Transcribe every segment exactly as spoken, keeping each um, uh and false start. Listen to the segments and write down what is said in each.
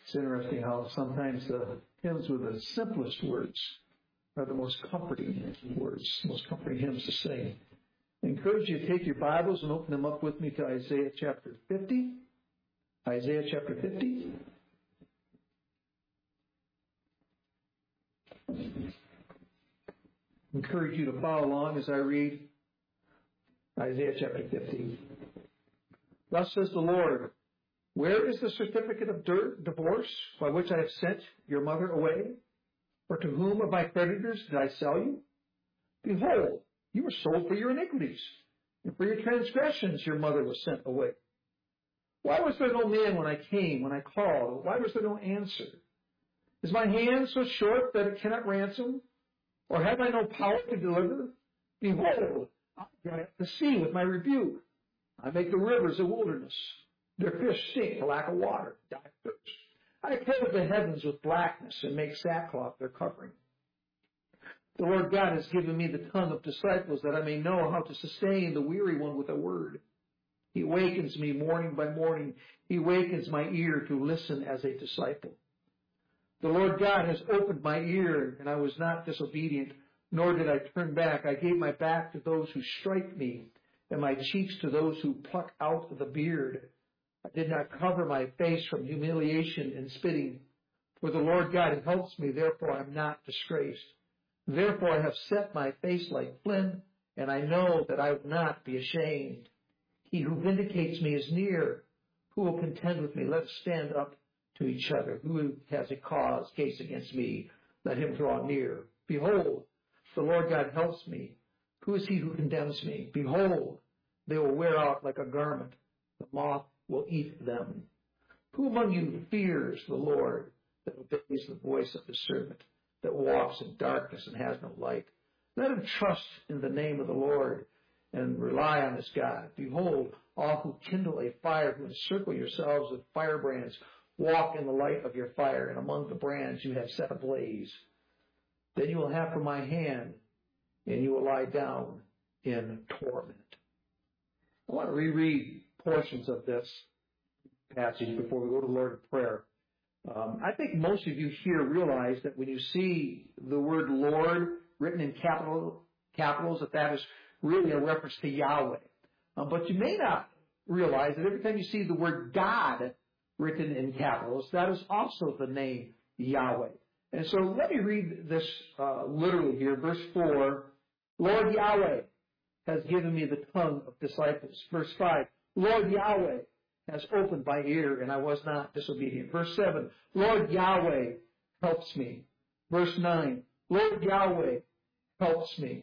It's interesting how sometimes the hymns with the simplest words are the most comforting words, most comforting hymns to sing. I encourage you to take your Bibles and open them up with me to Isaiah chapter fifty. Isaiah chapter fifty. I encourage you to follow along as I read Isaiah chapter fifty. Thus says the Lord, where is the certificate of divorce by which I have sent your mother away? Or to whom of my creditors did I sell you? Behold, you were sold for your iniquities, and for your transgressions your mother was sent away. Why was there no man when I came, when I called? Why was there no answer? Is my hand so short that it cannot ransom? Or have I no power to deliver? Behold, I dry up the sea with my rebuke. I make the rivers a wilderness. Their fish stink for lack of water, die of thirst. I clothe the heavens with blackness and make sackcloth their covering. The Lord God has given me the tongue of disciples that I may know how to sustain the weary one with a word. He awakens me morning by morning. He awakens my ear to listen as a disciple. The Lord God has opened my ear, and I was not disobedient, nor did I turn back. I gave my back to those who strike me, and my cheeks to those who pluck out the beard. I did not cover my face from humiliation and spitting. For the Lord God helps me, therefore I am not disgraced. Therefore I have set my face like flint, and I know that I will not be ashamed. He who vindicates me is near. Who will contend with me? Let us stand up to each other. Who has a cause, case against me? Let him draw near. Behold, the Lord God helps me. Who is he who condemns me? Behold, they will wear out like a garment. The moth will eat them. Who among you fears the Lord, that obeys the voice of his servant, that walks in darkness and has no light? Let him trust in the name of the Lord and rely on his God. Behold, all who kindle a fire, who encircle yourselves with firebrands, walk in the light of your fire, and among the brands you have set ablaze. Then you will have from my hand, and you will lie down in torment. I want to reread portions of this passage before we go to the Lord in prayer. Um, I think most of you here realize that when you see the word Lord written in capital capitals, that that is really a reference to Yahweh. Um, but you may not realize that every time you see the word God written in capitals, that is also the name Yahweh. And so let me read this uh, literally here. Verse four, Lord Yahweh has given me the tongue of disciples. Verse five, Lord Yahweh has opened my ear, and I was not disobedient. Verse seven, Lord Yahweh helps me. Verse nine, Lord Yahweh helps me.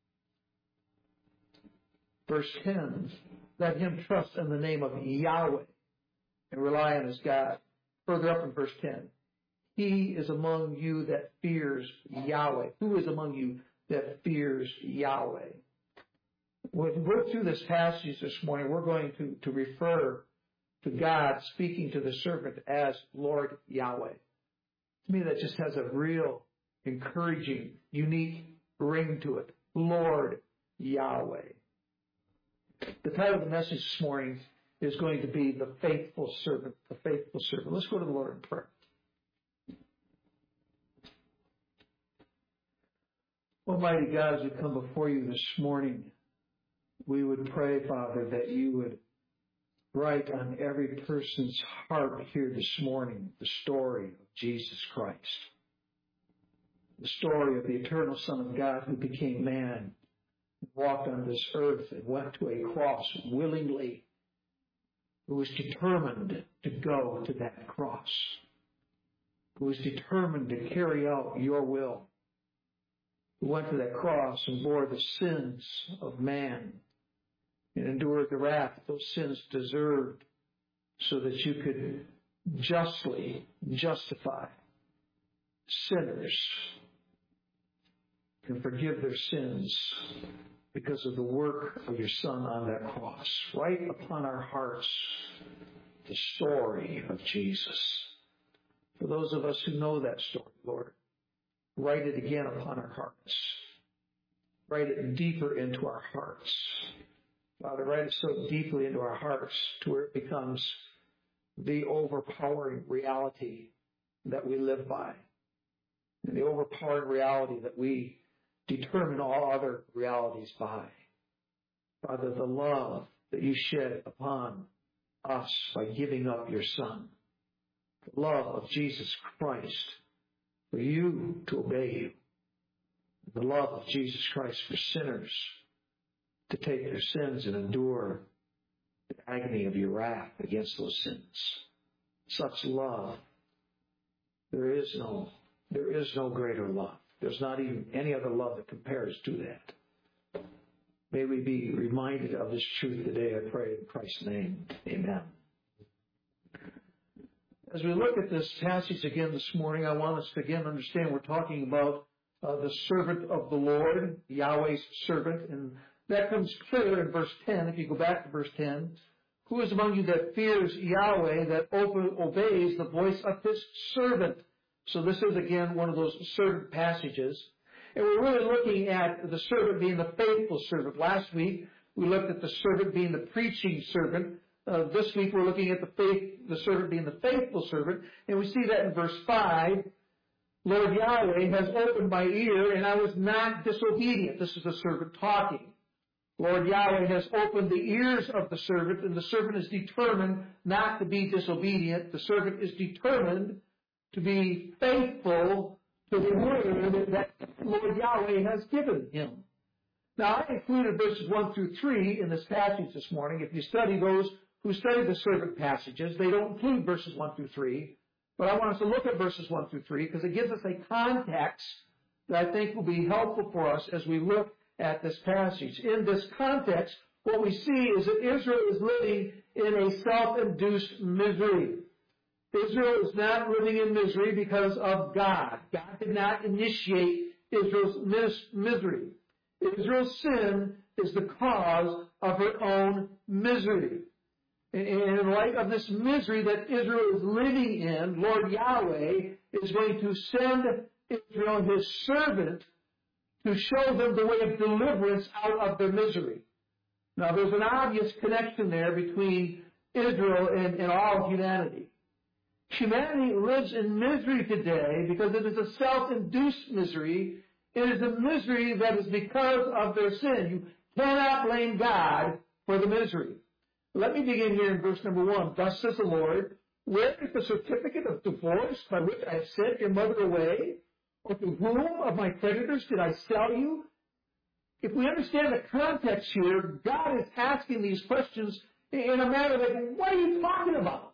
Verse ten, let him trust in the name of Yahweh and rely on his God. Further up in verse ten, he is among you that fears Yahweh. Who is among you that fears Yahweh? When we go through this passage this morning, we're going to, to refer to God speaking to the servant as Lord Yahweh. To me, that just has a real encouraging, unique ring to it. Lord Yahweh. The title of the message this morning is going to be The Faithful Servant. The Faithful Servant. Let's go to the Lord in prayer. Almighty God, as we come before you this morning, we would pray, Father, that you would write on every person's heart here this morning the story of Jesus Christ. The story of the eternal Son of God who became man, walked on this earth and went to a cross willingly, who was determined to go to that cross, who was determined to carry out your will, who went to that cross and bore the sins of man and endured the wrath those sins deserved, so that you could justly justify sinners and forgive their sins because of the work of your Son on that cross. Write upon our hearts the story of Jesus. For those of us who know that story, Lord, write it again upon our hearts. Write it deeper into our hearts. Father, write it so deeply into our hearts to where it becomes the overpowering reality that we live by, and the overpowering reality that we determine all other realities by. Father, the love that you shed upon us by giving up your Son, the love of Jesus Christ for you to obey you, the love of Jesus Christ for sinners to take their sins and endure the agony of your wrath against those sins. Such love, there is no, there is no greater love. There's not even any other love that compares to that. May we be reminded of this truth today, I pray in Christ's name. Amen. As we look at this passage again this morning, I want us to again understand we're talking about uh, the servant of the Lord, Yahweh's servant, and that comes clear in verse ten. If you go back to verse ten, who is among you that fears Yahweh, that obeys the voice of his servant? So this is again one of those servant passages. And we're really looking at the servant being the faithful servant. Last week, we looked at the servant being the preaching servant. Uh, this week, we're looking at the faith, the servant being the faithful servant. And we see that in verse five. Lord Yahweh has opened my ear, and I was not disobedient. This is the servant talking. Lord Yahweh has opened the ears of the servant, and the servant is determined not to be disobedient. The servant is determined to be faithful to the word that Lord Yahweh has given him. Now, I included verses one through three in this passage this morning. If you study those who study the servant passages, they don't include verses one through three. But I want us to look at verses one through three because it gives us a context that I think will be helpful for us as we look at this passage. In this context, what we see is that Israel is living in a self-induced misery. Israel is not living in misery because of God. God did not initiate Israel's misery. Israel's sin is the cause of her own misery. And in light of this misery that Israel is living in, Lord Yahweh is going to send Israel, his servant, to show them the way of deliverance out of their misery. Now, there's an obvious connection there between Israel and, and all of humanity. Humanity lives in misery today because it is a self-induced misery. It is a misery that is because of their sin. You cannot blame God for the misery. Let me begin here in verse number one. Thus says the Lord, where is the certificate of divorce by which I have sent your mother away? Or to whom of my creditors did I sell you? If we understand the context here, God is asking these questions in a manner like, what are you talking about?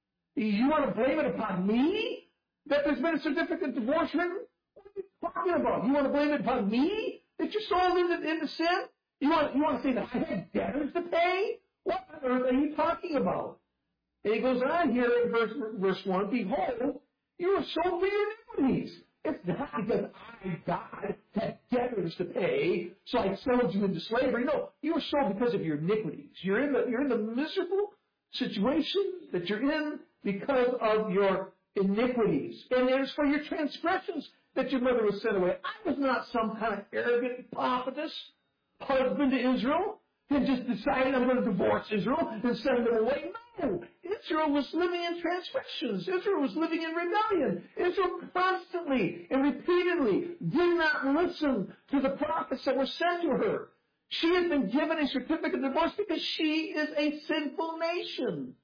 You want to blame it upon me? That there's been a certificate of divorce written? What are you talking about? You want to blame it upon me? That you're sold into, into sin? You want, you want to say that I had debtors to pay? What on earth are you talking about? And he goes on here in verse, verse one, behold, you are sold for your iniquities. It's not because I, God, had debtors to pay, so I sold you into slavery. No, you are sold because of your iniquities. You're in the, you're in the miserable situation that you're in because of your iniquities. And it is for your transgressions that your mother was sent away. I was not some kind of arrogant, pompous husband to Israel and just decided I'm going to divorce Israel and send them away. No, Israel was living in transgressions. Israel was living in rebellion. Israel constantly and repeatedly did not listen to the prophets that were sent to her. She has been given a certificate of divorce because she is a sinful nation.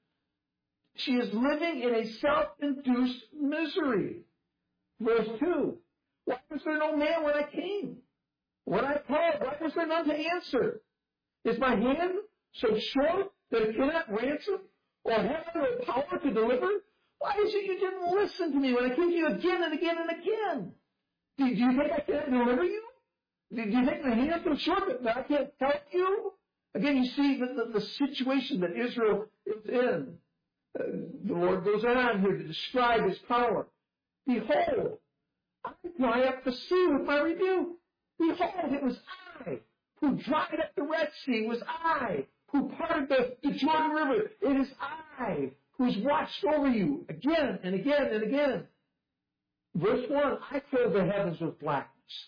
She is living in a self-induced misery. Verse two, why was there no man when I came? When I called, why was there none to answer? Is my hand so short that it cannot ransom, or have I no power to deliver? Why is it you didn't listen to me when I came to you again and again and again? Do you think I can't deliver you? Do you think my hand's so short that I can't help you? Again, you see the, the, the situation that Israel is in. Uh, the Lord goes on here to describe his power. Behold, I dry up the sea with my rebuke. Behold, it was I who dried up the Red Sea. It was I who parted the, the Jordan River. It is I who has watched over you again and again and again. Verse one, I clothe the heavens with blackness.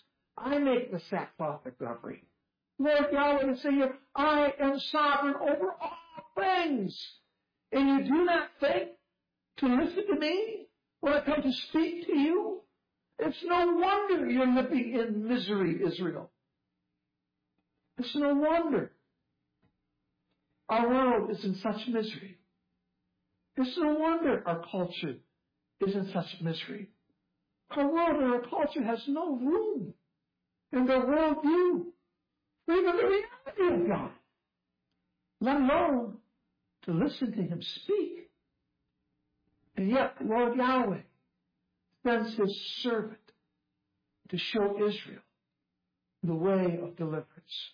I make the sackcloth a covering. Lord Yahweh is saying here, I am sovereign over all things. And you do not think to listen to me when I come to speak to you? It's no wonder you're living in misery, Israel. It's no wonder our world is in such misery. It's no wonder our culture is in such misery. Our world and our culture has no room in their worldview for even the reality of God, let alone to listen to Him speak. And yet, Lord Yahweh sends His servant to show Israel the way of deliverance.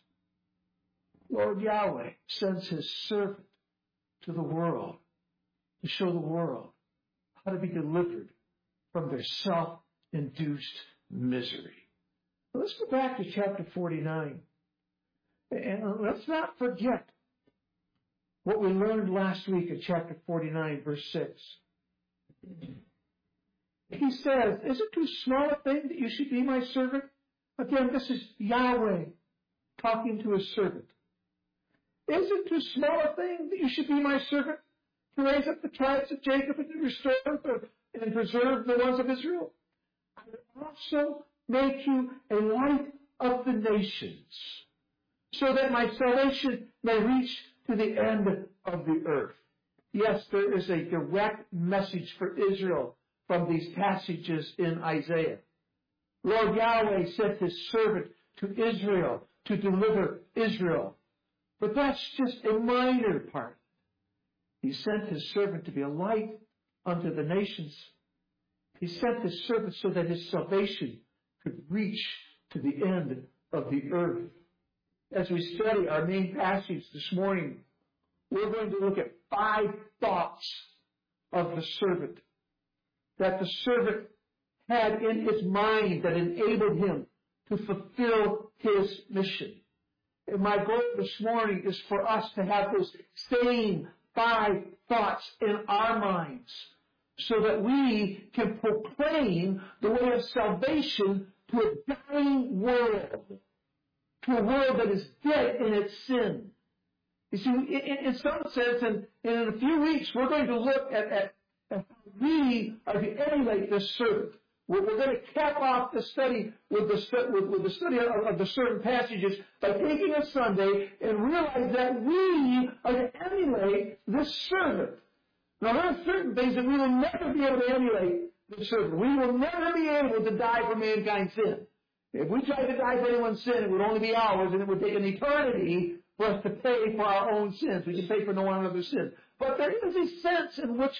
Lord Yahweh sends His servant to the world to show the world how to be delivered from their self-induced misery. Let's go back to chapter forty-nine. And let's not forget what we learned last week in chapter forty-nine, verse six. He says, is it too small a thing that you should be my servant? Again, this is Yahweh talking to His servant. Is it too small a thing that you should be my servant to raise up the tribes of Jacob and to restore and preserve the ones of Israel? I will also make you a light of the nations, so that my salvation may reach to the end of the earth. Yes, there is a direct message for Israel from these passages in Isaiah. Lord Yahweh sent His servant to Israel to deliver Israel. But that's just a minor part. He sent His servant to be a light unto the nations. He sent His servant so that His salvation could reach to the end of the earth. As we study our main passage this morning, we're going to look at five thoughts of the servant that the servant had in his mind that enabled him to fulfill his mission. And my goal this morning is for us to have those same five thoughts in our minds so that we can proclaim the way of salvation to a dying world, to a world that is dead in its sin. You see, in, in some sense, and, and in a few weeks, we're going to look at, at, at how we are to emulate this servant. We're, we're going to cap off the study with the, with, with the study of, of the certain passages by taking a Sunday and realize that we are to emulate this servant. Now, there are certain things that we will never be able to emulate the servant. We will never be able to die for mankind's sin. If we tried to die for anyone's sin, it would only be ours, and it would take an eternity for us to pay for our own sins. We can pay for no one another's sin. But there is a sense in which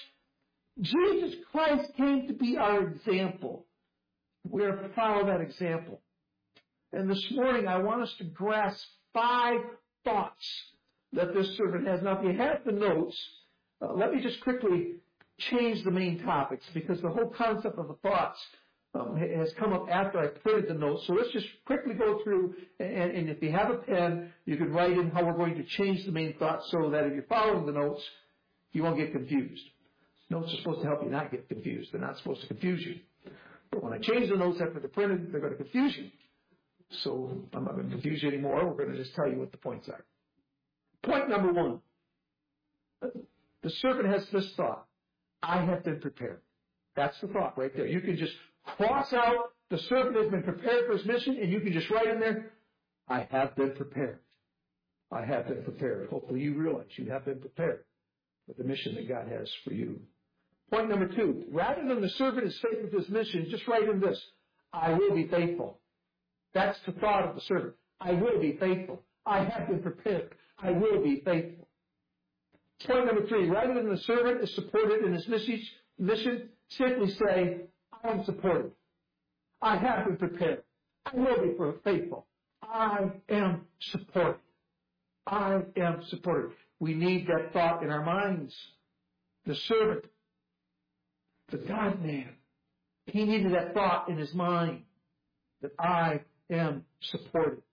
Jesus Christ came to be our example. We are to follow that example. And this morning, I want us to grasp five thoughts that this servant has. Now, if you have the notes, uh, let me just quickly change the main topics, because the whole concept of the thoughts um, has come up after I printed the notes. So let's just quickly go through, and, and if you have a pen, you can write in how we're going to change the main thoughts so that if you're following the notes, you won't get confused. Notes are supposed to help you not get confused. They're not supposed to confuse you. But when I change the notes after they're printed, they're going to confuse you. So I'm not going to confuse you anymore. We're going to just tell you what the points are. Point number one. The servant has this thought. I have been prepared. That's the thought right there. You can just cross out the servant has been prepared for his mission, and you can just write in there, I have been prepared. I have been prepared. Hopefully you realize you have been prepared for the mission that God has for you. Point number two, rather than the servant is faithful to his mission, just write in this, I will be faithful. That's the thought of the servant. I will be faithful. I have been prepared. I will be faithful. Point number three, rather than the servant is supported in his mission, simply say, I am supported. I have been prepared. I will be faithful. I am supported. I am supported. We need that thought in our minds. The servant, the God-man, he needed that thought in his mind that I am supported.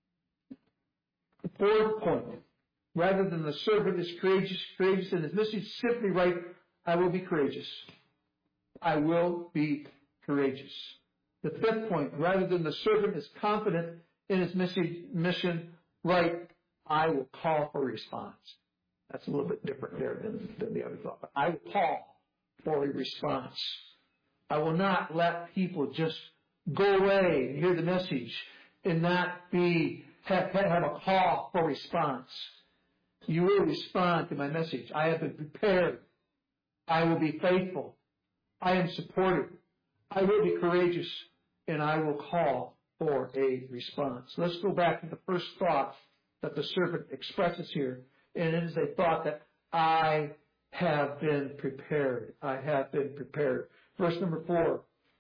The fourth point, rather than the servant is courageous, courageous in his mission, simply write, I will be courageous. I will be courageous. The fifth point, rather than the servant is confident in his mission, write, I will call for a response. That's a little bit different there than, than the other thought. But I will call for a response. I will not let people just go away and hear the message and not be have, have a call for response. You will respond to my message. I have been prepared. I will be faithful. I am supported. I will be courageous, and I will call for a response. Let's go back to the first thought that the servant expresses here, and it is a thought that I have been prepared. I have been prepared. Verse number four,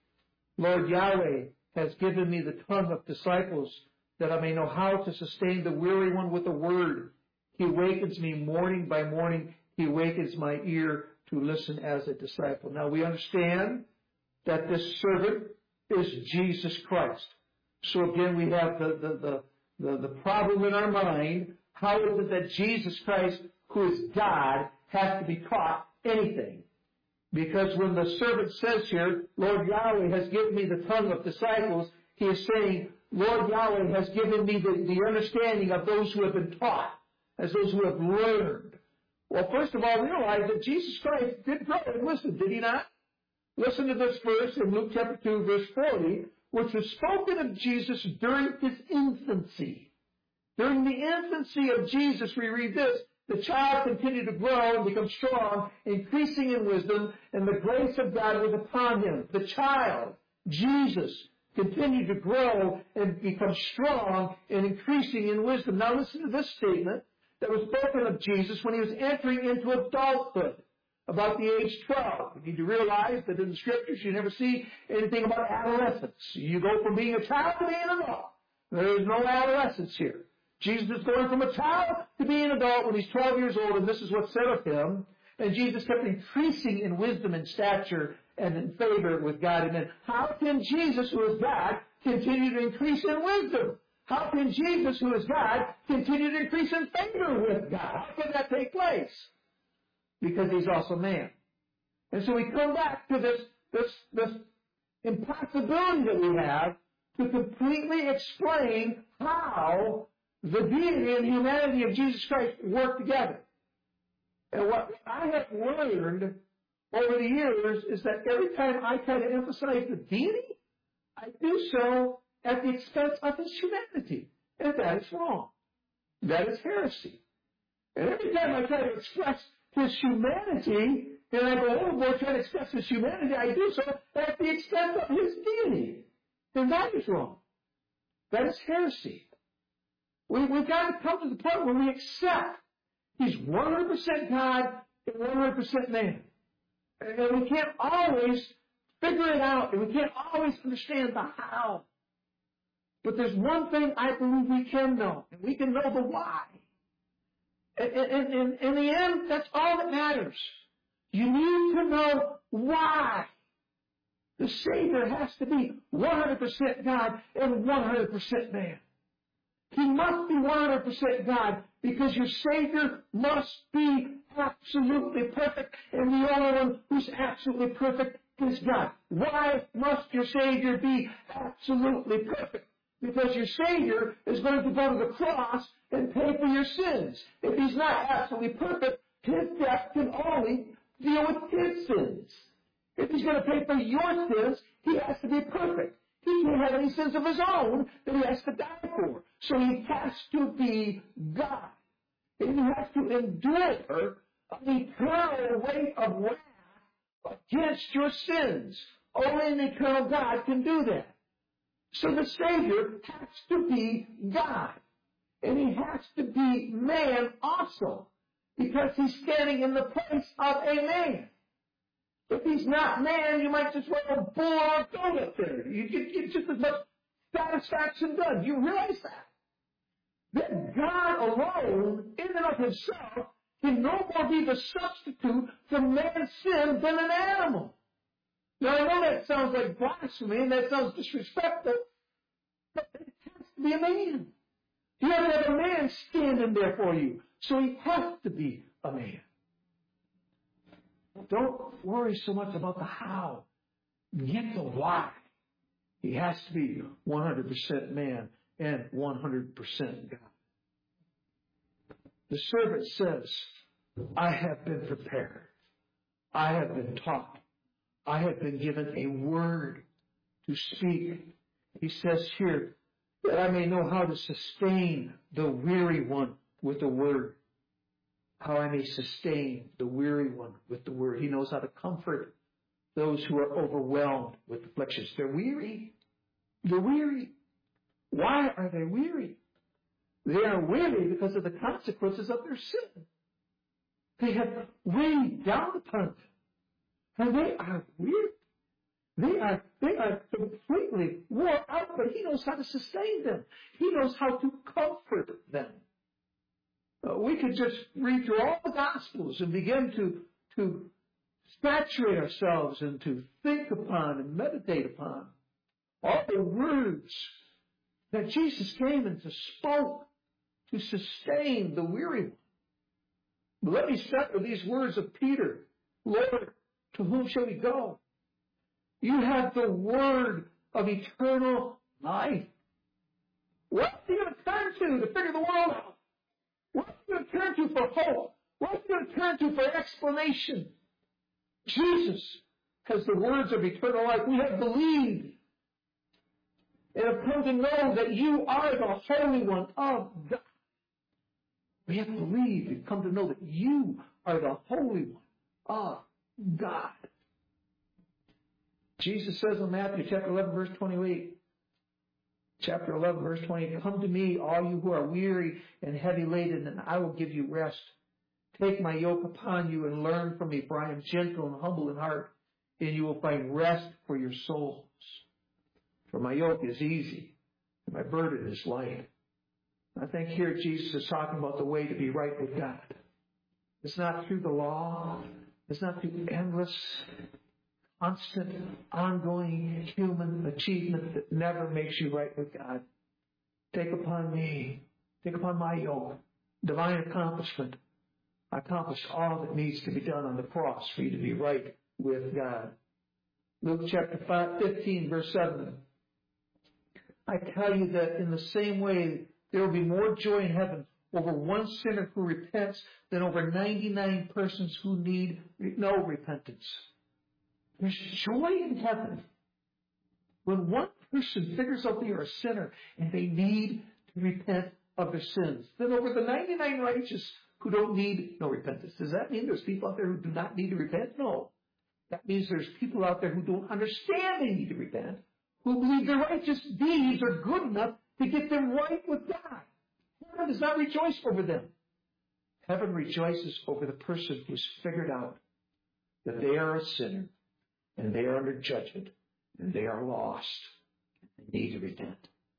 Lord Yahweh has given me the tongue of disciples that I may know how to sustain the weary one with a word. He awakens me morning by morning. He awakens my ear to listen as a disciple. Now we understand that this servant is Jesus Christ. So again, we have the, the, the, the, the problem in our mind. How is it that Jesus Christ, who is God, has to be taught anything? Because when the servant says here, Lord Yahweh has given me the tongue of disciples, he is saying, Lord Yahweh has given me the, the understanding of those who have been taught, as those who have learned. Well, first of all, realize that Jesus Christ did grow in wisdom, did he not? Listen to this verse in Luke chapter two, verse forty, which was spoken of Jesus during his infancy. During the infancy of Jesus, we read this, the child continued to grow and become strong, increasing in wisdom, and the grace of God was upon him. The child, Jesus, continued to grow and become strong and increasing in wisdom. Now listen to this statement that was spoken of Jesus when he was entering into adulthood, about the age twelve. You need to realize that in the Scriptures you never see anything about adolescence. You go from being a child to being an adult. There is no adolescence here. Jesus is going from a child to being an adult when he's twelve years old, and this is what's said of him. And Jesus kept increasing in wisdom and stature and in favor with God and men. How can Jesus, who is God, continue to increase in wisdom? How can Jesus, who is God, continue to increase in favor with God? How can that take place? Because he's also man. And so we come back to this, this, this impossibility that we have to completely explain how the deity and humanity of Jesus Christ work together. And what I have learned over the years is that every time I try to emphasize the deity, I do so at the expense of his humanity. And that is wrong. That is heresy. And every time I try to express his humanity, and I go overboard trying to express his humanity, I do so at the expense of his deity. And that is wrong. That is heresy. We, we've got to come to the point where we accept he's one hundred percent God and one hundred percent man. And we can't always figure it out, and we can't always understand the how. But there's one thing I believe we can know, and we can know the why. And in the end, that's all that matters. You need to know why. The Savior has to be one hundred percent God and one hundred percent man. He must be one hundred percent God because your Savior must be absolutely perfect, and the only one who's absolutely perfect is God. Why must your Savior be absolutely perfect? Because your Savior is going to go to the cross and pay for your sins. If he's not absolutely perfect, his death can only deal with his sins. If he's going to pay for your sins, he has to be perfect. He can't have any sins of his own that he has to die for. So he has to be God. And he has to endure an eternal weight of wrath against your sins. Only an eternal God can do that. So the Savior has to be God. And he has to be man also. Because he's standing in the place of a man. If he's not man, you might just run a bull or a goat up there. You get just as much satisfaction done. You realize that? That God alone, in and of himself, can no more be the substitute for man's sin than an animal. Now, I know that sounds like blasphemy, and that sounds disrespectful, but it has to be a man. You have to have a man standing there for you, so he has to be a man. Don't worry so much about the how. Get the why. He has to be one hundred percent man and one hundred percent God. The servant says, I have been prepared. I have been taught. I have been given a word to speak. He says here, that I may know how to sustain the weary one with the word. How I may sustain the weary one with the word. He knows how to comfort those who are overwhelmed with afflictions. They're weary. They're weary. Why are they weary? They are weary because of the consequences of their sin. They have weighed down upon them. And they are weary. They are, they are completely wore out, but He knows how to sustain them. He knows how to comfort them. Uh, we could just read through all the Gospels and begin to, to saturate ourselves and to think upon and meditate upon all the words that Jesus came and to spoke to sustain the weary one. But let me start with these words of Peter. Lord, to whom shall we go? You have the word of eternal life. What are you going to turn to to figure the world out? What are you going to turn to for hope? What are you going to turn to for explanation? Jesus has the words of eternal life. We have believed and have come to know that you are the Holy One of God. We have believed and come to know that you are the Holy One of God. Jesus says in Matthew chapter eleven, verse twenty-eight, chapter eleven, verse twenty, come to me, all you who are weary and heavy laden, and I will give you rest. Take my yoke upon you and learn from me, for I am gentle and humble in heart, and you will find rest for your souls. For my yoke is easy, and my burden is light. I think here Jesus is talking about the way to be right with God. It's not through the law. It's not through endless, constant, ongoing human achievement that never makes you right with God. Take upon me, take upon my yoke, divine accomplishment. I accomplished all that needs to be done on the cross for you to be right with God. Luke chapter five, fifteen, verse seven. I tell you that in the same way, there will be more joy in heaven over one sinner who repents than over ninety-nine persons who need no repentance. There's joy in heaven when one person figures out they are a sinner and they need to repent of their sins, than over the ninety-nine righteous who don't need no repentance. Does that mean there's people out there who do not need to repent? No. That means there's people out there who don't understand they need to repent, who believe their righteous deeds are good enough to get them right with God. Heaven does not rejoice over them. Heaven rejoices over the person who's figured out that they are a sinner and they are under judgment and they are lost and they need to repent.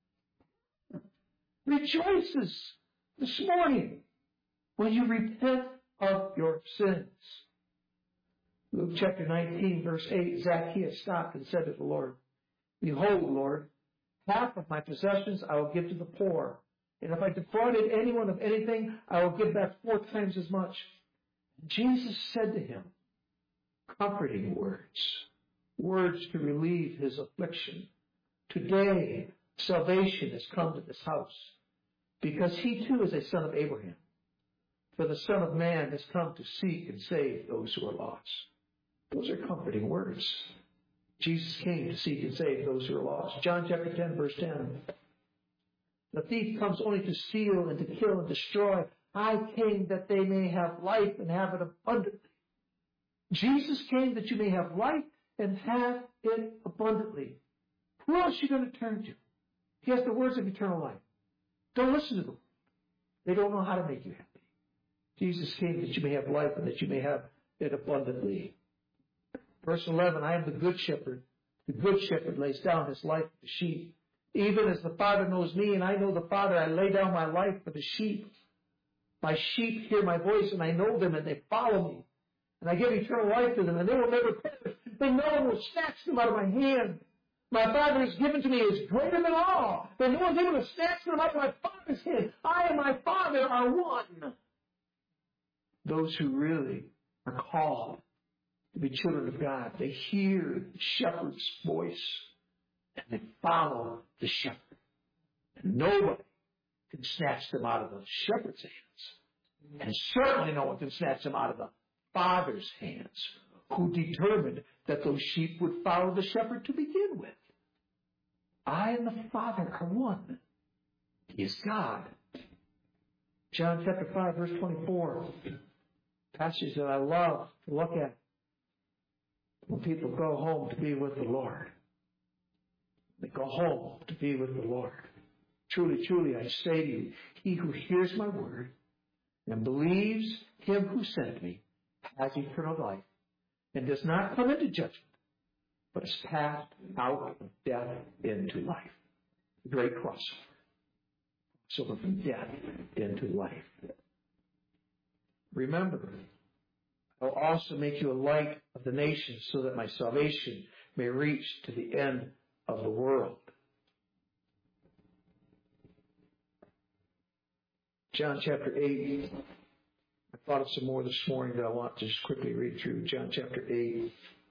Rejoices this morning when you repent of your sins. Luke chapter nineteen, verse eight, Zacchaeus stopped and said to the Lord, behold, Lord, half of my possessions I will give to the poor. And if I defrauded anyone of anything, I will give back four times as much. Jesus said to him, comforting words, words to relieve his affliction. Today, salvation has come to this house, because he too is a son of Abraham. For the Son of Man has come to seek and save those who are lost. Those are comforting words. Jesus came to seek and save those who are lost. John chapter ten, verse ten. The thief comes only to steal and to kill and destroy. I came that they may have life and have it abundantly. Jesus came that you may have life and have it abundantly. Who else are you going to turn to? He has the words of eternal life. Don't listen to them. They don't know how to make you happy. Jesus came that you may have life and that you may have it abundantly. Verse eleven, I am the good shepherd. The good shepherd lays down his life for the sheep. Even as the Father knows me and I know the Father, I lay down my life for the sheep. My sheep hear my voice and I know them and they follow me. And I give eternal life to them and they will never perish. Then no one will snatch them out of my hand. My Father has given to me is greater than all. Then no one's able to snatch them out of my Father's hand. I and my Father are one. Those who really are called to be children of God, they hear the shepherd's voice and they follow the shepherd. And nobody can snatch them out of the shepherd's hands. And certainly no one can snatch them out of the Father's hands. who determined that those sheep would follow the shepherd to begin with. I and the Father are one. He is God. John chapter five, verse twenty-four. Passage that I love to look at when people go home to be with the Lord. They go home to be with the Lord. Truly, truly, I say to you, he who hears my word and believes him who sent me has eternal life and does not come into judgment, but is passed out of death into life. The great crossover. Crossover from death into life. Remember, I will also make you a light of the nations so that my salvation may reach to the end of the world. John chapter eight. I thought of some more this morning that I want to just quickly read through. John chapter eight.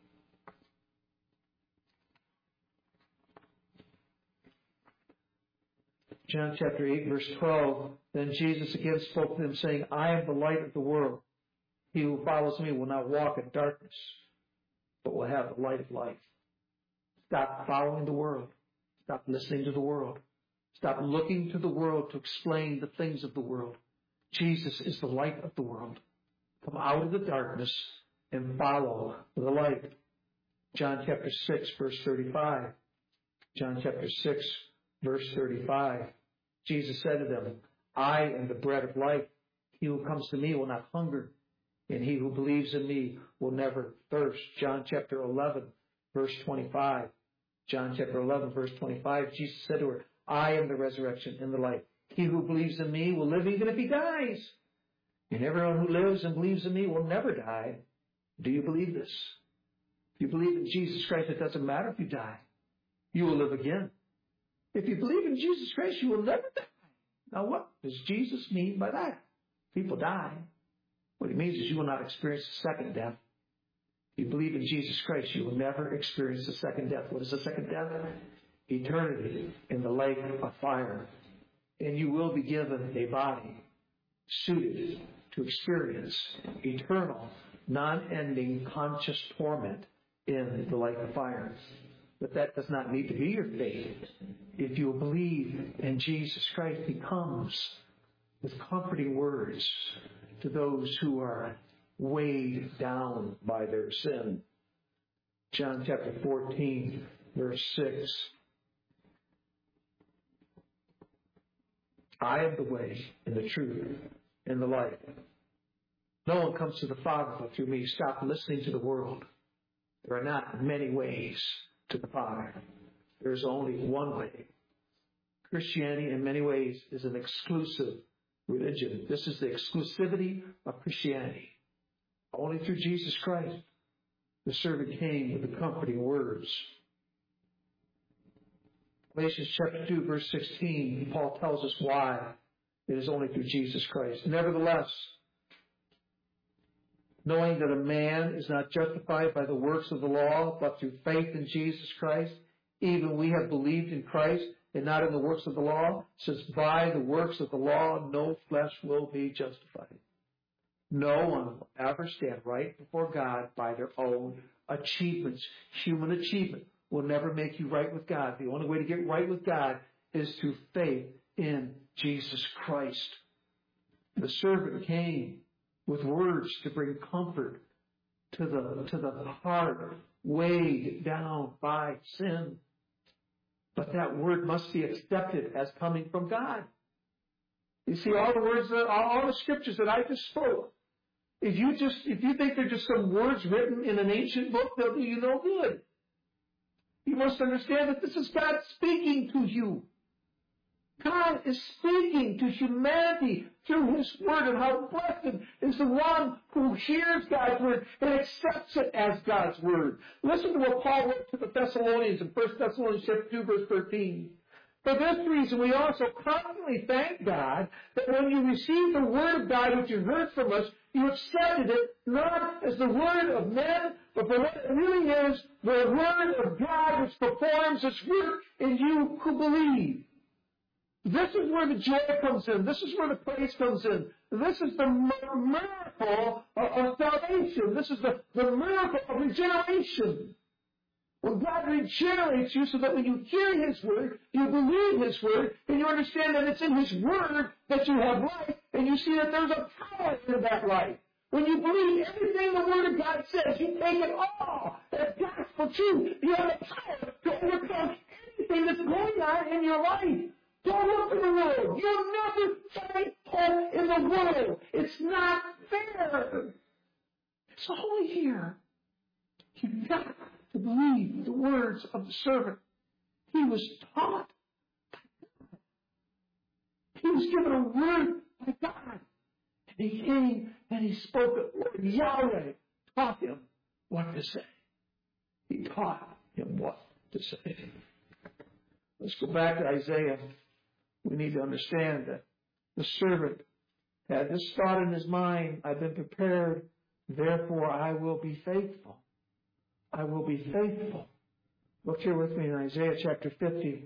John chapter eight, verse twelve. Then Jesus again spoke to them, saying, I am the light of the world. He who follows me will not walk in darkness, but will have the light of life. Stop following the world. Stop listening to the world. Stop looking to the world to explain the things of the world. Jesus is the light of the world. Come out of the darkness and follow the light. John chapter six, verse thirty-five. John chapter six, verse thirty-five. Jesus said to them, I am the bread of life. He who comes to me will not hunger, and he who believes in me will never thirst. John chapter eleven, verse twenty-five. John chapter eleven, verse twenty-five. Jesus said to her, I am the resurrection and the life. He who believes in me will live even if he dies. And everyone who lives and believes in me will never die. Do you believe this? If you believe in Jesus Christ, it doesn't matter if you die. You will live again. If you believe in Jesus Christ, you will never die. Now what does Jesus mean by that? People die. What he means is you will not experience the second death. If you believe in Jesus Christ, you will never experience the second death. What is the second death? Eternity in the lake of fire. And you will be given a body suited to experience eternal, non-ending, conscious torment in the lake of fire. But that does not need to be your faith. If you believe in Jesus Christ, he comes with comforting words to those who are weighed down by their sin. John chapter fourteen, verse six. I am the way and the truth and the life. No one comes to the Father but through me. Stop listening to the world. There are not many ways to the Father. There is only one way. Christianity, in many ways, is an exclusive religion. This is the exclusivity of Christianity. Only through Jesus Christ, the servant came with the comforting words. Galatians chapter two, verse sixteen, Paul tells us why it is only through Jesus Christ. Nevertheless, knowing that a man is not justified by the works of the law, but through faith in Jesus Christ, even we have believed in Christ and not in the works of the law, since by the works of the law no flesh will be justified. No one will ever stand right before God by their own achievements. Human achievement will never make you right with God. The only way to get right with God is through faith in Jesus Christ. The servant came with words to bring comfort to the, to the heart weighed down by sin. But that word must be accepted as coming from God. You see, all the words, that, all the scriptures that I just spoke, if you just, if you think they're just some words written in an ancient book, they'll do you no good. You must understand that this is God speaking to you. God is speaking to humanity through His Word, and how blessed is the one who hears God's Word and accepts it as God's Word. Listen to what Paul wrote to the Thessalonians in First Thessalonians chapter two, verse thirteen. For this reason, we also constantly thank God that when you received the Word of God which you heard from us, you accepted it not as the word of men, but for what it really is, the Word of God which performs its work in you who believe. This is where the joy comes in. This is where the praise comes in. This is the miracle of, of salvation. This is the, the miracle of regeneration. When God regenerates you so that when you hear His Word, you believe His Word, and you understand that it's in His Word that you have life, and you see that there's a power in that life. When you believe everything the Word of God says, you take it all as gospel truth. You have the power to overcome anything that's going on in your life. Don't look at the world. You'll never find hope in the world. It's not there. It's all here. You've got to believe the words of the servant. He was taught by God. He was given a word by God. And he came and he spoke it. Lord Yahweh taught him what to say. He taught him what to say. Let's go back to Isaiah. We need to understand that the servant had this thought in his mind: I've been prepared, therefore I will be faithful. I will be faithful. Look here with me in Isaiah chapter fifty.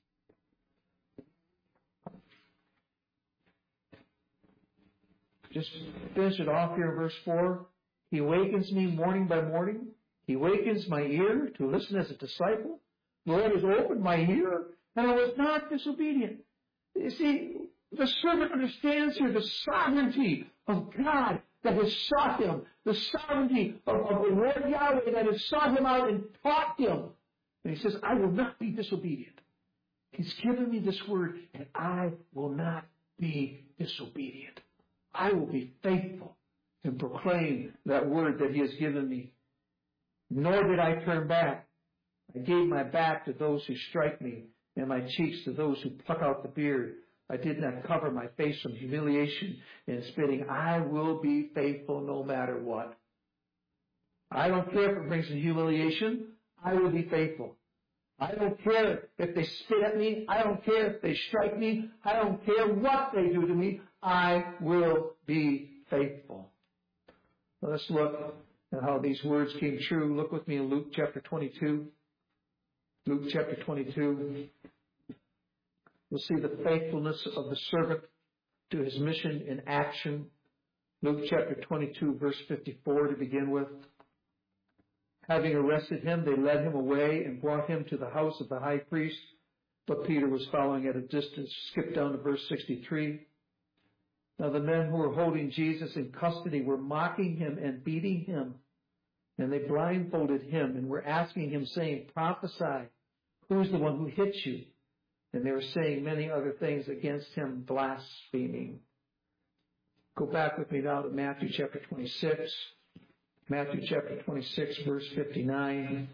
Just finish it off here in verse four. He awakens me morning by morning. He awakens my ear to listen as a disciple. The Lord has opened my ear, and I was not disobedient. You see, the servant understands here the sovereignty of God that has sought him, the sovereignty of, of the Lord Yahweh that has sought him out and taught him. And he says, I will not be disobedient. He's given me this word, and I will not be disobedient. I will be faithful and proclaim that word that he has given me. Nor did I turn back. I gave my back to those who strike me, and my cheeks to those who pluck out the beard. I did not cover my face from humiliation and spitting. I will be faithful no matter what. I don't care if it brings me humiliation. I will be faithful. I don't care if they spit at me. I don't care if they strike me. I don't care what they do to me. I will be faithful. Now let's look at how these words came true. Look with me in Luke chapter twenty-two. Luke chapter twenty-two. We'll see the faithfulness of the servant to his mission in action. Luke chapter twenty-two, verse fifty-four to begin with. Having arrested him, they led him away and brought him to the house of the high priest. But Peter was following at a distance. Skip down to verse sixty-three. Now the men who were holding Jesus in custody were mocking him and beating him. And they blindfolded him and were asking him, saying, prophesy, who's the one who hit you? And they were saying many other things against him, blaspheming. Go back with me now to Matthew chapter twenty-six. Matthew chapter twenty-six, verse fifty-nine.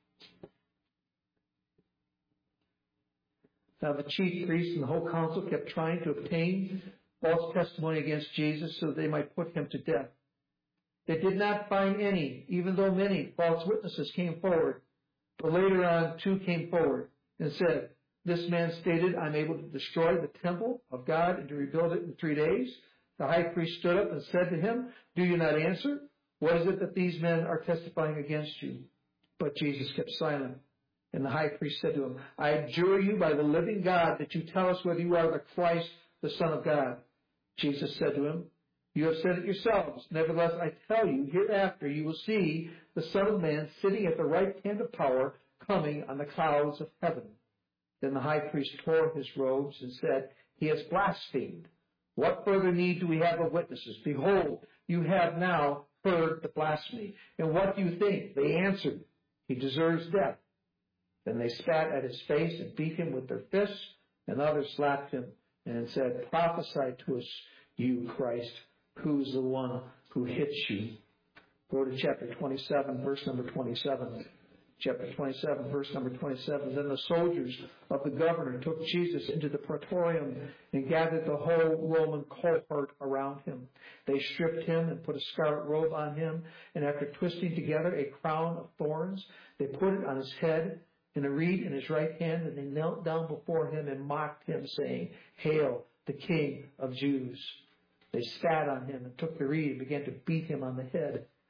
Now the chief priests and the whole council kept trying to obtain false testimony against Jesus so that they might put him to death. They did not find any, even though many false witnesses came forward. But later on, two came forward and said, this man stated, I'm able to destroy the temple of God and to rebuild it in three days. The high priest stood up and said to him, do you not answer? What is it that these men are testifying against you? But Jesus kept silent. And the high priest said to him, I adjure you by the living God that you tell us whether you are the Christ, the Son of God. Jesus said to him, you have said it yourselves. Nevertheless, I tell you, hereafter you will see the Son of Man sitting at the right hand of power, coming on the clouds of heaven. Then the high priest tore his robes and said, he has blasphemed. What further need do we have of witnesses? Behold, you have now heard the blasphemy. And what do you think? They answered, he deserves death. Then they spat at his face and beat him with their fists, and others slapped him and said, prophesy to us, you Christ, who's the one who hits you? Go to chapter twenty-seven, verse number twenty-seven. Chapter twenty-seven, verse number twenty-seven. Then the soldiers of the governor took Jesus into the praetorium and gathered the whole Roman cohort around him. They stripped him and put a scarlet robe on him, and after twisting together a crown of thorns, they put it on his head and a reed in his right hand, and they knelt down before him and mocked him, saying, Hail, the King of Jews. They spat on him and took the reed and began to beat him on the head.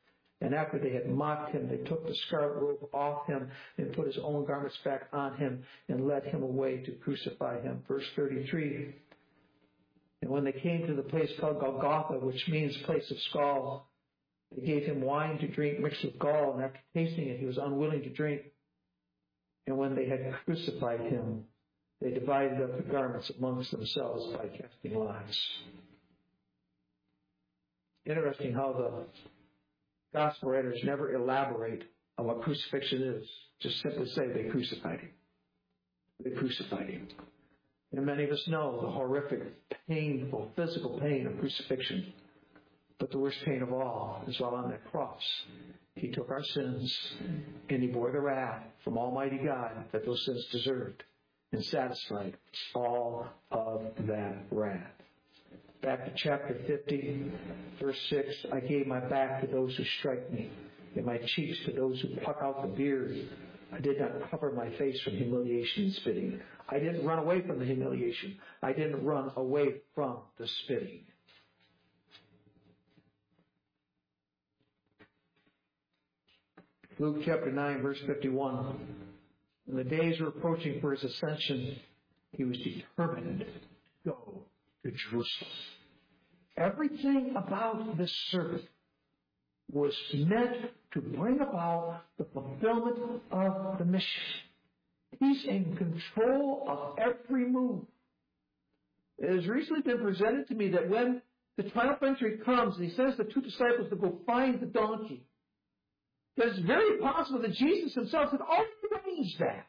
And after they had mocked him, they took the scarlet robe off him and put his own garments back on him and led him away to crucify him. Verse thirty-three. And when they came to the place called Golgotha, which means place of skull, they gave him wine to drink mixed with gall, and after tasting it, he was unwilling to drink. And when they had crucified him, they divided up the garments amongst themselves by casting lots. Interesting how the gospel writers never elaborate on what crucifixion is. Just simply say they crucified him. They crucified him. And many of us know the horrific, painful, physical pain of crucifixion. But the worst pain of all is while on that cross, he took our sins and he bore the wrath from Almighty God that those sins deserved and satisfied all of that wrath. Back to chapter fifty, verse six, I gave my back to those who strike me, and my cheeks to those who pluck out the beard. I did not cover my face from humiliation and spitting. I didn't run away from the humiliation. I didn't run away from the spitting. Luke chapter nine, verse fifty-one. When the days were approaching for his ascension, he was determined to go to Jerusalem. Everything about this servant was meant to bring about the fulfillment of the mission. He's in control of every move. It has recently been presented to me that when the triumphal entry comes and he sends the two disciples to go find the donkey, that it's very possible that Jesus himself had already arranged that.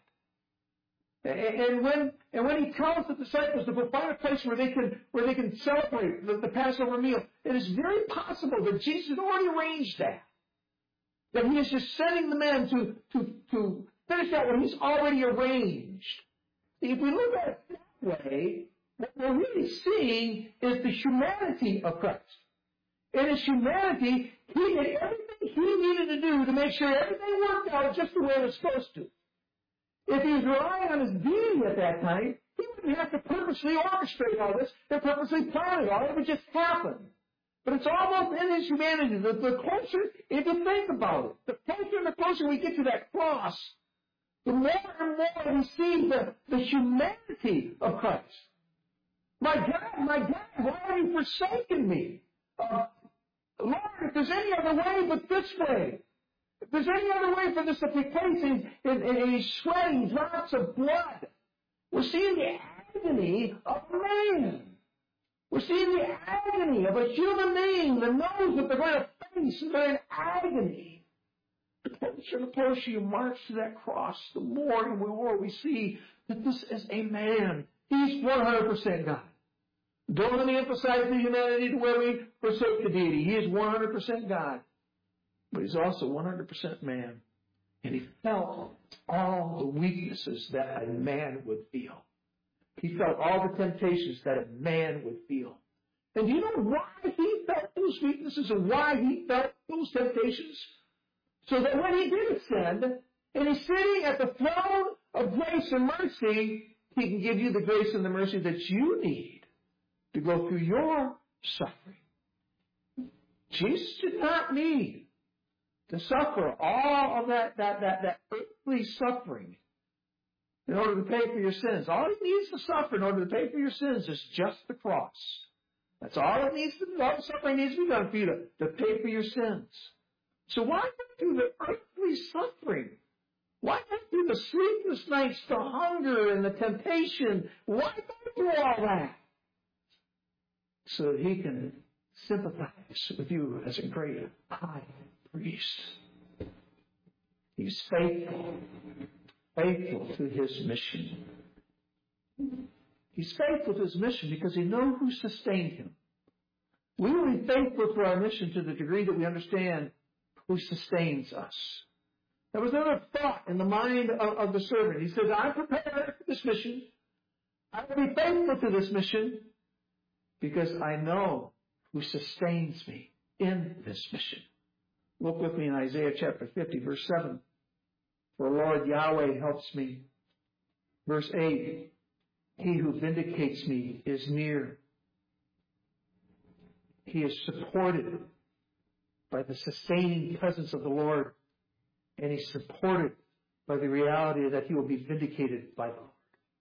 And when and when he tells the disciples to go find a place where they can where they can celebrate the, the Passover meal, it is very possible that Jesus had already arranged that. That he is just sending the men to to to finish out what he's already arranged. If we look at it that way, what we're really seeing is the humanity of Christ. In his humanity, he did everything he needed to do to make sure everything worked out just the way it was supposed to. If he was relying on his deity at that time, he wouldn't have to purposely orchestrate all this and purposely plan it all. It would just happen. But it's almost in his humanity. The, the closer, if you think about it, the closer and the closer we get to that cross, the more and more we see the, the humanity of Christ. My God, my God, why have you forsaken me? Uh, Lord, if there's any other way but this way, if there's any other way for this to take place, and, and, and he's sweating drops of blood. We're seeing the agony of a man. We're seeing the agony of a human being that knows what they're going to face, and they're in agony. The closer and the closer you march to that cross, the more and more we see that this is a man. He's one hundred percent God. Don't let me emphasize the humanity to where we forsake the deity. He is one hundred percent God. But he's also one hundred percent man. And he felt all the weaknesses that a man would feel. He felt all the temptations that a man would feel. And do you know why he felt those weaknesses and why he felt those temptations? So that when he did ascend, and he's sitting at the throne of grace and mercy, he can give you the grace and the mercy that you need to go through your suffering. Jesus did not need to suffer all of that, that, that, that earthly suffering in order to pay for your sins. All he needs to suffer in order to pay for your sins is just the cross. That's all it needs to do. All the suffering needs to be done for you to, to pay for your sins. So why go through the earthly suffering? Why go through the sleepless nights, the hunger and the temptation? Why go through all that? So that he can sympathize with you as a great high priest. He's faithful, faithful to his mission. He's faithful to his mission because he knows who sustained him. We will be faithful to our mission to the degree that we understand who sustains us. There was another thought in the mind of, of the servant. He says, I'm prepared for this mission. I will be faithful to this mission because I know who sustains me in this mission. Look with me in Isaiah chapter fifty, verse seven. For Lord Yahweh helps me. Verse eight. He who vindicates me is near. He is supported by the sustaining presence of the Lord, and he's supported by the reality that he will be vindicated by the Lord.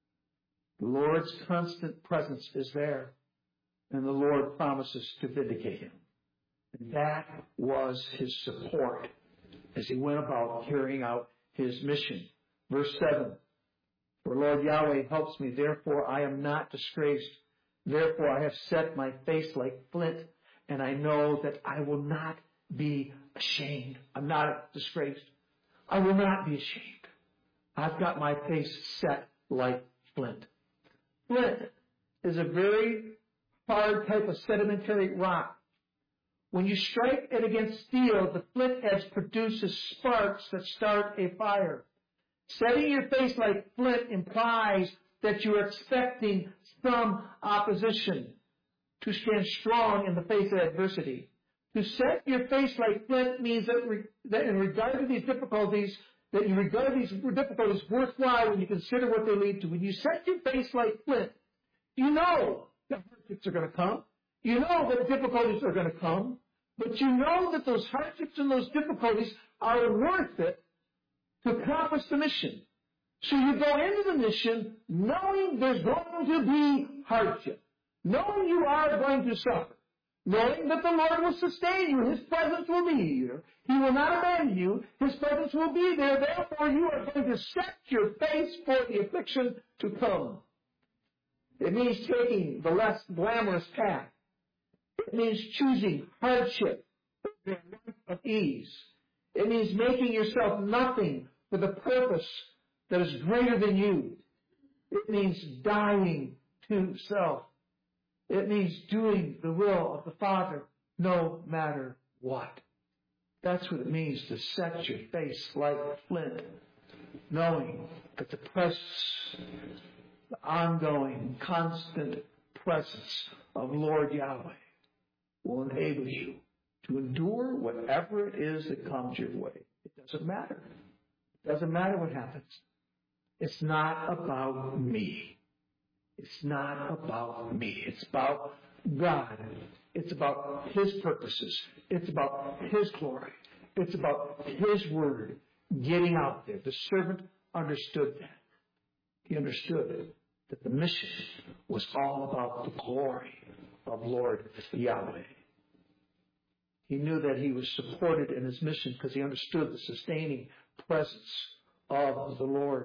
The Lord's constant presence is there, and the Lord promises to vindicate him. And that was his support as he went about carrying out his mission. Verse seven, for Lord Yahweh helps me, therefore I am not disgraced. Therefore I have set my face like flint, and I know that I will not be ashamed. I'm not disgraced. I will not be ashamed. I've got my face set like flint. Flint is a very hard type of sedimentary rock. When you strike it against steel, the flint edge produces sparks that start a fire. Setting your face like flint implies that you are expecting some opposition to stand strong in the face of adversity. To set your face like flint means that, re- that in regard to these difficulties, that you regard these difficulties worthwhile when you consider what they lead to. When you set your face like flint, you know that hardships are going to come. You know that difficulties are going to come. But you know that those hardships and those difficulties are worth it to accomplish the mission. So you go into the mission knowing there's going to be hardship. Knowing you are going to suffer. Knowing that the Lord will sustain you. His presence will be here. He will not abandon you. His presence will be there. Therefore, you are going to set your face for the affliction to come. It means taking the less glamorous path. It means choosing hardship of ease. It means making yourself nothing for the purpose that is greater than you. It means dying to self. It means doing the will of the Father no matter what. That's what it means to set your face like flint, knowing that the presence, the ongoing, constant presence of Lord Yahweh will enable you to endure whatever it is that comes your way. It doesn't matter. It doesn't matter what happens. It's not about me. It's not about me. It's about God. It's about His purposes. It's about His glory. It's about His word getting out there. The servant understood that. He understood that the mission was all about the glory of Lord Yahweh. He knew that he was supported in his mission because he understood the sustaining presence of the Lord.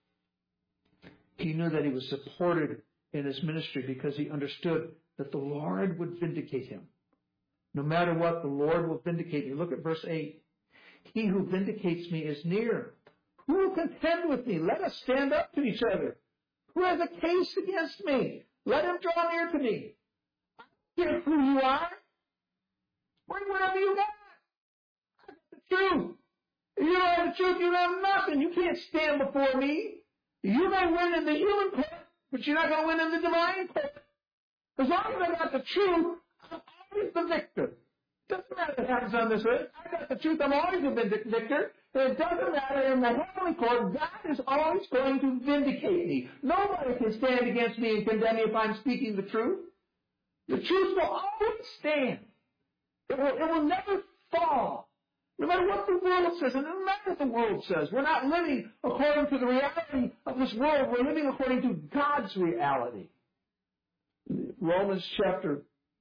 He knew that he was supported in his ministry because he understood that the Lord would vindicate him. No matter what, the Lord will vindicate me. Look at verse eight. He who vindicates me is near. Who will contend with me? Let us stand up to each other. Who has a case against me? Let him draw near to me. I don't care who you are. Bring whatever you got. I got the truth. If you don't have the truth, you don't have nothing. You can't stand before me. You may win in the human court, but you're not going to win in the divine court. As long as I got the truth, I'm always the victor. Doesn't matter what happens on this earth. I got the truth. I'm always a victor. And it doesn't matter. In the heavenly court, God is always going to vindicate me. Nobody can stand against me and condemn me if I'm speaking the truth. The truth will always stand. It will, it will never fall. No matter what the world says, and no matter what the world says, we're not living according to the reality of this world. We're living according to God's reality. Romans chapter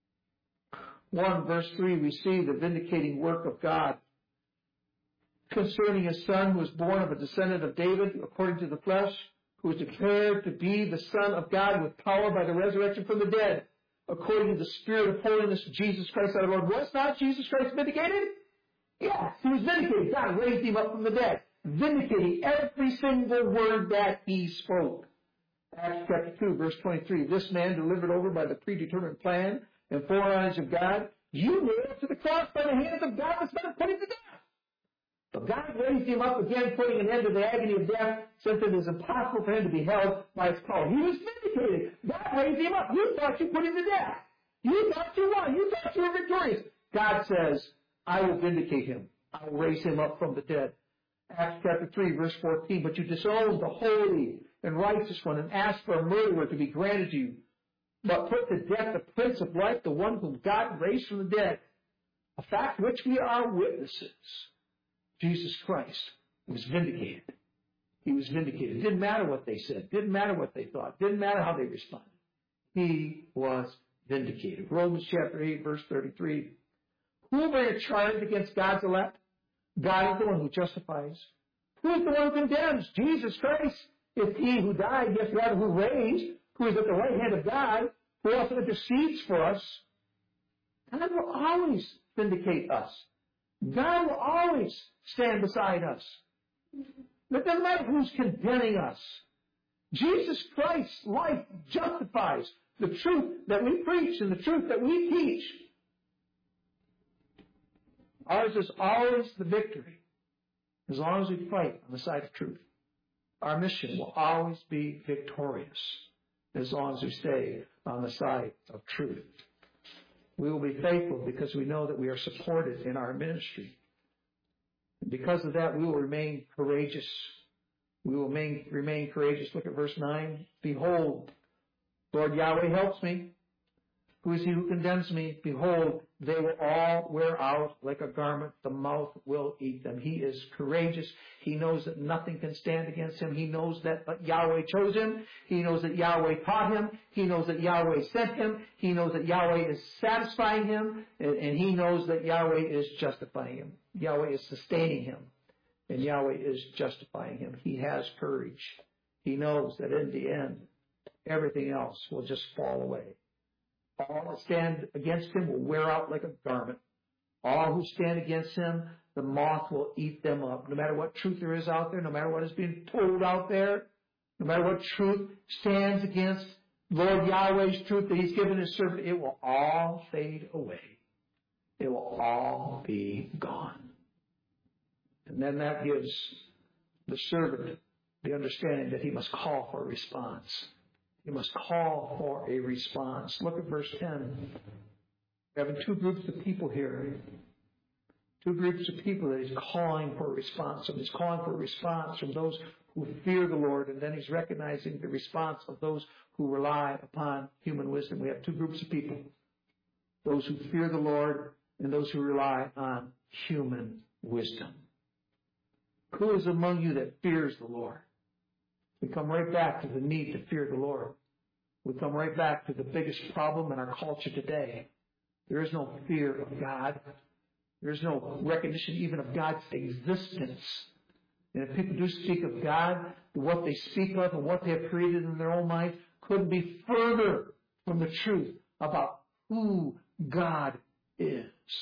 one, verse three, we see the vindicating work of God concerning His Son, who was born of a descendant of David according to the flesh, who was declared to be the Son of God with power by the resurrection from the dead, according to the Spirit of holiness, Jesus Christ our Lord. Was not Jesus Christ vindicated? Yes, He was vindicated. God raised Him up from the dead, vindicating every single word that He spoke. Acts chapter two, verse twenty-three. This man delivered over by the predetermined plan and foreknowledge of God, you nailed to the cross by the hands of God that's been put him to death. But God raised Him up again, putting an end to the agony of death, since it is impossible for Him to be held by His power. He was vindicated. God raised Him up. You thought you put Him to death. You thought you won. You thought you were victorious. God says, I will vindicate Him. I will raise Him up from the dead. Acts chapter three, verse fourteen. But you disowned the holy and righteous one and asked for a murderer to be granted to you, but put to death the Prince of Life, the one whom God raised from the dead, a fact which we are witnesses. Jesus Christ was vindicated. He was vindicated. It didn't matter what they said. It didn't matter what they thought. It didn't matter how they responded. He was vindicated. Romans chapter eight, verse thirty-three. Who will bring a charge against God's elect? God is the one who justifies. Who is the one who condemns? Jesus Christ. It's he who died, yes, rather who raised, who is at the right hand of God, who also intercedes for us. God will always vindicate us. God will always stand beside us. It doesn't matter who's condemning us. Jesus Christ's life justifies the truth that we preach and the truth that we teach. Ours is always the victory, as long as we fight on the side of truth. Our mission will always be victorious, as long as we stay on the side of truth. We will be faithful because we know that we are supported in our ministry. Because of that, we will remain courageous. We will remain, remain courageous. Look at verse nine. Behold, Lord Yahweh helps me. Who is he who condemns me? Behold, they will all wear out like a garment. The mouth will eat them. He is courageous. He knows that nothing can stand against him. He knows that Yahweh chose him. He knows that Yahweh taught him. He knows that Yahweh sent him. He knows that Yahweh is satisfying him. And, and he knows that Yahweh is justifying him. Yahweh is sustaining him. And Yahweh is justifying him. He has courage. He knows that in the end, everything else will just fall away. All that stand against him will wear out like a garment. All who stand against him, the moth will eat them up. No matter what truth there is out there, no matter what is being told out there, no matter what truth stands against Lord Yahweh's truth that he's given his servant, it will all fade away. It will all be gone. And then that gives the servant the understanding that he must call for a response. He must call for a response. Look at verse ten. We're having two groups of people here. Two groups of people that he's calling for a response. And he's calling for a response from those who fear the Lord, and then he's recognizing the response of those who rely upon human wisdom. We have two groups of people. Those who fear the Lord and those who rely on human wisdom. Who is among you that fears the Lord? We come right back to the need to fear the Lord. We come right back to the biggest problem in our culture today. There is no fear of God. There is no recognition even of God's existence. And if people do speak of God, what they speak of and what they have created in their own mind couldn't be further from the truth about who God is.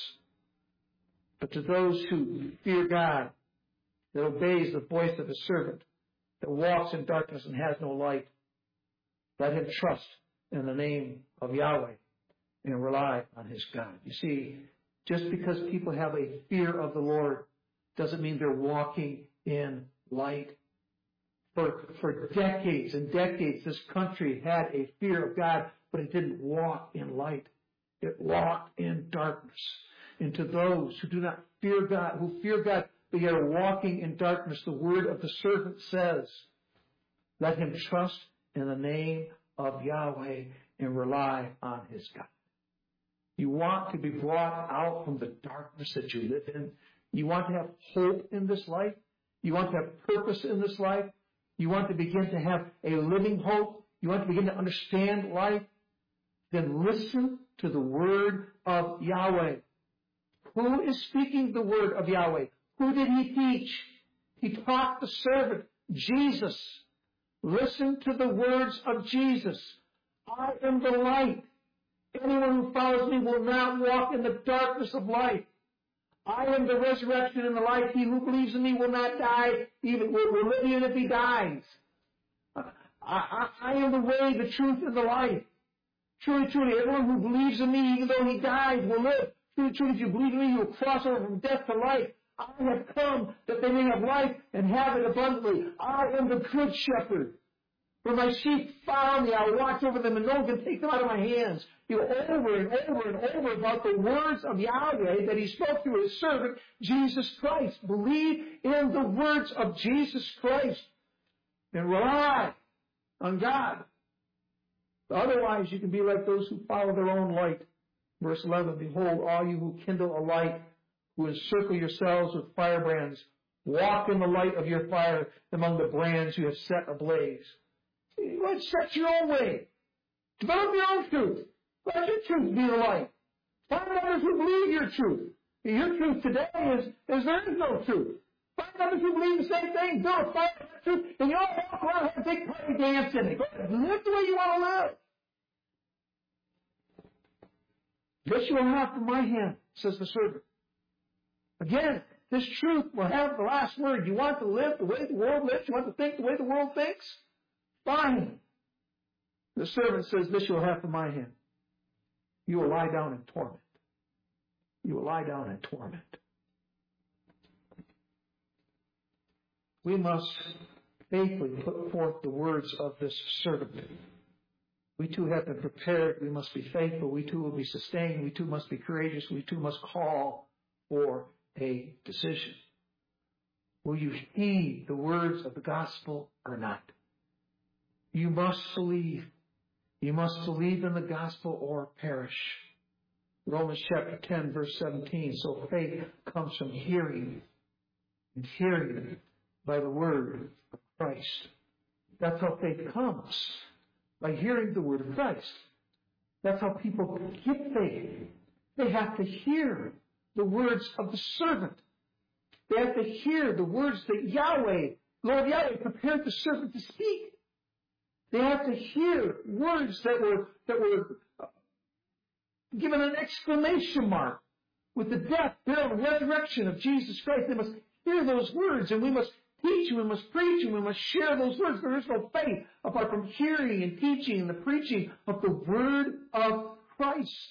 But to those who fear God, that obeys the voice of his servant, that walks in darkness and has no light, let him trust in the name of Yahweh and rely on his God. You see, just because people have a fear of the Lord doesn't mean they're walking in light. For, for decades and decades, this country had a fear of God, but it didn't walk in light. It walked in darkness. And to those who do not fear God, who fear God, but yet are walking in darkness, the word of the servant says, let him trust in the name of Yahweh and rely on his God. You want to be brought out from the darkness that you live in. You want to have hope in this life. You want to have purpose in this life. You want to begin to have a living hope. You want to begin to understand life. Then listen to the word of Yahweh. Who is speaking the word of Yahweh? Who did he teach? He taught the servant, Jesus. Listen to the words of Jesus. I am the light. Anyone who follows me will not walk in the darkness of life. I am the resurrection and the life. He who believes in me will not die, even will, will live even if he dies. I, I, I am the way, the truth, and the life. Truly, truly, everyone who believes in me, even though he dies, will live. Truly, truly, if you believe in me, you will cross over from death to life. I have come that they may have life and have it abundantly. I am the good shepherd. When my sheep follow me, I will watch over them, and no one can take them out of my hands. You know, over and over and over about the words of Yahweh that he spoke through his servant, Jesus Christ. Believe in the words of Jesus Christ and rely on God. Otherwise, you can be like those who follow their own light. Verse eleven, behold, all you who kindle a light, who encircle yourselves with firebrands, walk in the light of your fire among the brands you have set ablaze. Let set your own way. Develop your own truth. Let your truth be the light. Find others who believe your truth. Your truth today is, is there is no truth. Find others who believe the same thing. Build a fire for the truth. And you all walk around and have a big party dance in it. Go ahead, live the way you want to live. This you will have from my hand, says the servant. Again, this truth will have the last word. You want to live the way the world lives? You want to think the way the world thinks? Fine. The servant says, this you will have from my hand. You will lie down in torment. You will lie down in torment. We must faithfully put forth the words of this servant. We too have been prepared. We must be faithful. We too will be sustained. We too must be courageous. We too must call for a decision. Will you heed the words of the gospel or not? You must believe. You must believe in the gospel or perish. Romans chapter ten, verse seventeen. So faith comes from hearing, and hearing by the word of Christ. That's how faith comes. By hearing the word of Christ. That's how people get faith. They have to hear the words of the servant. They have to hear the words that Yahweh, Lord Yahweh, prepared the servant to speak. They have to hear words that were that were given an exclamation mark with the death, burial, and resurrection of Jesus Christ. They must hear those words, and we must teach, and we must preach, and we must share those words. There is no faith apart from hearing and teaching and the preaching of the word of Christ.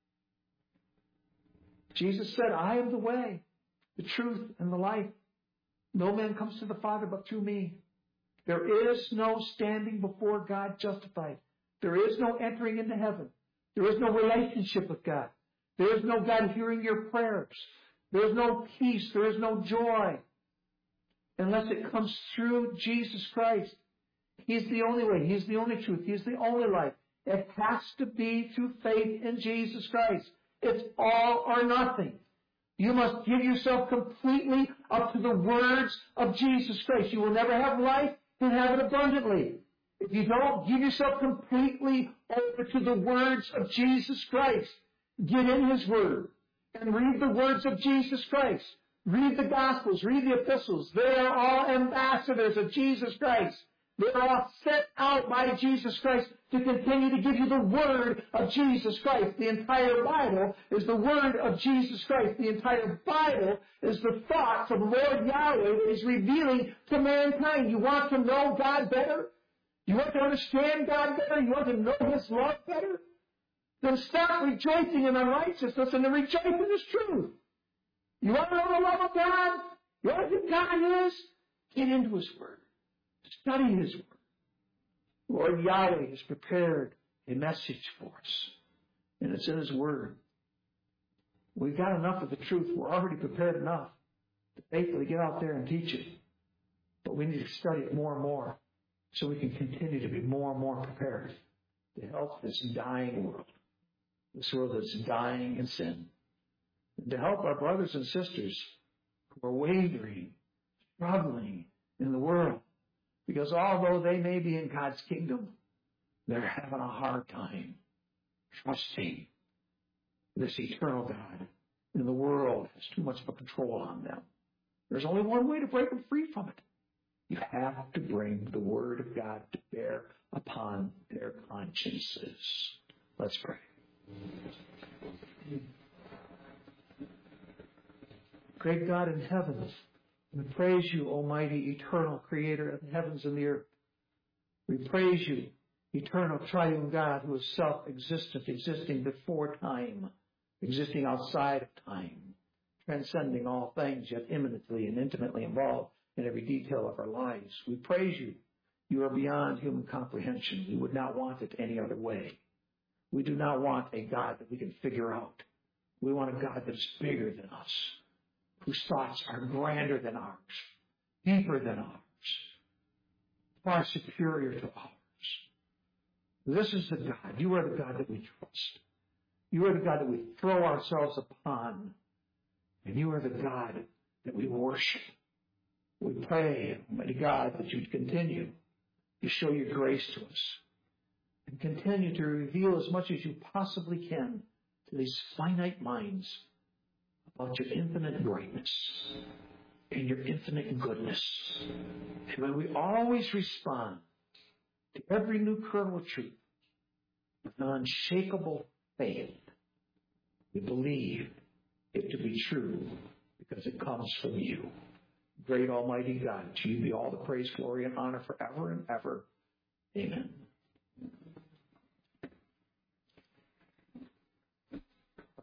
Jesus said, I am the way, the truth, and the life. No man comes to the Father but through me. There is no standing before God justified. There is no entering into heaven. There is no relationship with God. There is no God hearing your prayers. There is no peace. There is no joy unless it comes through Jesus Christ. He's the only way. He's the only truth. He's the only life. It has to be through faith in Jesus Christ. It's all or nothing. You must give yourself completely up to the words of Jesus Christ. You will never have life and have it abundantly if you don't give yourself completely over to the words of Jesus Christ. Get in His Word and read the words of Jesus Christ. Read the Gospels. Read the Epistles. They are all ambassadors of Jesus Christ. They are all set out by Jesus Christ to continue to give you the Word of Jesus Christ. The entire Bible is the Word of Jesus Christ. The entire Bible is the thoughts of Lord Yahweh that He's revealing to mankind. You want to know God better? You want to understand God better? You want to know His love better? Then stop rejoicing in unrighteousness and rejoice in His truth. You want to know the love of God? You want to know who God is? Get into His Word. Study His Word. Lord Yahweh has prepared a message for us, and it's in His Word. We've got enough of the truth. We're already prepared enough to faithfully get out there and teach it. But we need to study it more and more so we can continue to be more and more prepared to help this dying world, this world that's dying in sin, and to help our brothers and sisters who are wavering, struggling in the world. Because although they may be in God's kingdom, they're having a hard time trusting this eternal God. And the world has too much of a control on them. There's only one way to break them free from it. You have to bring the Word of God to bear upon their consciences. Let's pray. Great God in heaven, we praise you, Almighty, eternal Creator of the heavens and the earth. We praise you, eternal triune God who is self-existent, existing before time, existing outside of time, transcending all things, yet imminently and intimately involved in every detail of our lives. We praise you. You are beyond human comprehension. We would not want it any other way. We do not want a God that we can figure out. We want a God that is bigger than us, whose thoughts are grander than ours, deeper than ours, far superior to ours. This is the God. You are the God that we trust. You are the God that we throw ourselves upon. And you are the God that we worship. We pray, Almighty God, that you'd continue to show your grace to us. And continue to reveal as much as you possibly can to these finite minds about your infinite greatness and your infinite goodness. And may we always respond to every new kernel of truth with an unshakable faith. We believe it to be true because it comes from you. Great Almighty God, to you be all the praise, glory, and honor forever and ever. Amen.